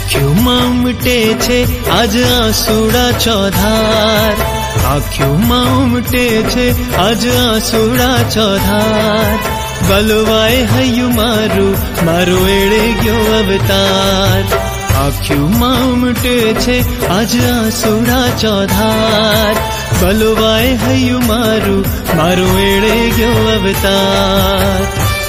આંખોમાં ઉમટે છે આજ આંસુડા ચોધાર, આંખોમાં ઉમટે છે આજ આંસુડા ચોધાર. બલવાય હૈયું મારું મારો એળે ગયો અવતાર. આંખોમાં ઉમટે છે આજ આંસુડા ચોધાર. બલવાય હૈયું મારું મારો એળે ગયો અવતાર.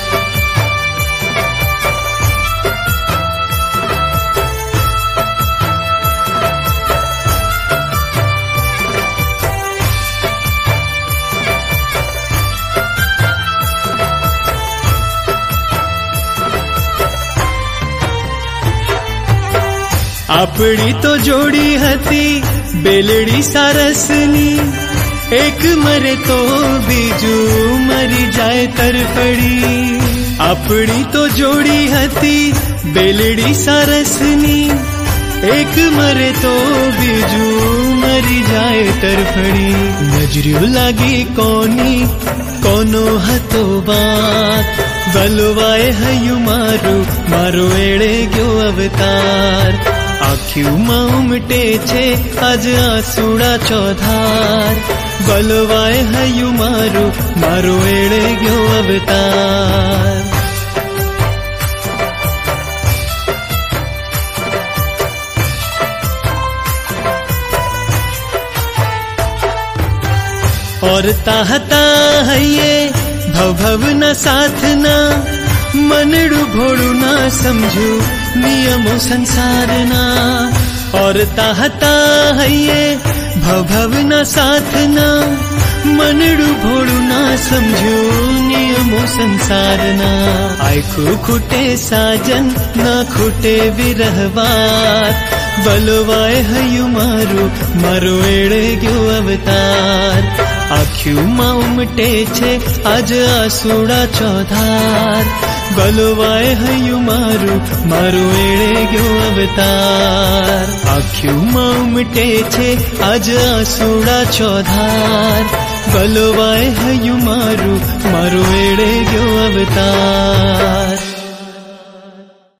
આપણી તો જોડી હતી બેલડી સારસની, એક મરે તો બીજું મરી જાય તરફડી. આપણી તો જોડી હતી બેલડી સારસની, એક મરે તો બીજું મરી જાય તરફડી. નજર્યું લાગી કોની કોનો હતો વાત, બલવાય હૈયું મારું મારો એળે ગયો અવતાર. આંખોમાં ઉમટે છે આજ આંસુડા ચોધાર. બલવાય હૈયું મારું મારો એળે ગયો અવતાર. ઓરતા હતા હૈયે ભવભવના સાથના, મનડું ભોળું ના સમજું નિયમો સંસારના. ઓરતા હતા હૈયે ભવભવના સાથના, મનડું ભોળું ના સમજું નિયમો સંસારના. આખું ખૂટે સાજન ના ખૂટે વિરહવાત, બલવાય હૈયું મારું મારો એળે ગયો અવતાર. આંખોમાં ઉમટે છે આજ આંસુડા ચોધાર. બલવાય હૈયું મારું મારો એળે ગયો અવતાર. આંખોમાં ઉમટે છે આજ આંસુડા ચોધાર. બલવાય હૈયું મારું મારો એળે ગયો અવતાર.